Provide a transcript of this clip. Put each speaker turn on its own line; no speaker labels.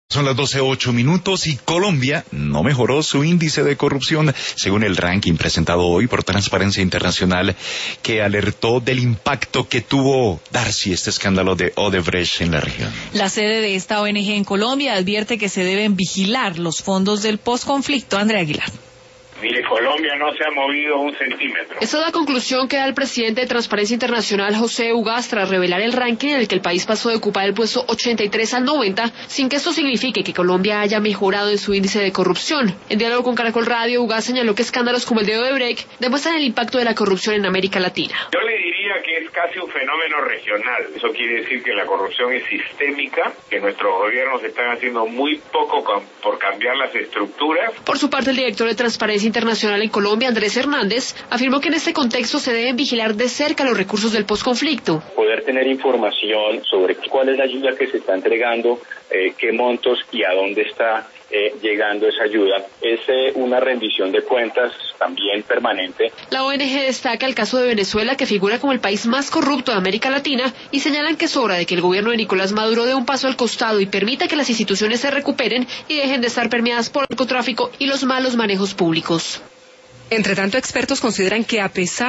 Son las 12:08 y Colombia no mejoró su índice de corrupción según el ranking presentado hoy por Transparencia Internacional, que alertó del impacto que tuvo Darcy este escándalo de Odebrecht en la región.
La sede de esta ONG en Colombia advierte que se deben vigilar los fondos del posconflicto. Andrea Aguilar.
Mire, Colombia no se ha movido un centímetro.
Esa es la conclusión que da el presidente de Transparencia Internacional, José Ugas, tras revelar el ranking en el que el país pasó de ocupar el puesto 83 al 90, sin que esto signifique que Colombia haya mejorado en su índice de corrupción. En diálogo con Caracol Radio, Ugas señaló que escándalos como el de Odebrecht demuestran el impacto de la corrupción en América Latina.
Yo le diría que es casi un fenómeno regional. Eso quiere decir que la corrupción es sistémica, que nuestros gobiernos están haciendo muy poco por cambiar las estructuras.
Por su parte, el director de Transparencia Internacional en Colombia, Andrés Hernández, afirmó que en este contexto se deben vigilar de cerca los recursos del posconflicto.
Poder tener información sobre cuál es la ayuda que se está entregando, qué montos y a dónde está llegando esa ayuda. Es una rendición de cuentas también permanente.
La ONG destaca el caso de Venezuela, que figura como el país más corrupto de América Latina, y señalan que es hora de que el gobierno de Nicolás Maduro dé un paso al costado y permita que las instituciones se recuperen y dejen de estar permeadas por el narcotráfico y los malos manejos públicos.
Entre tanto, expertos consideran que a pesar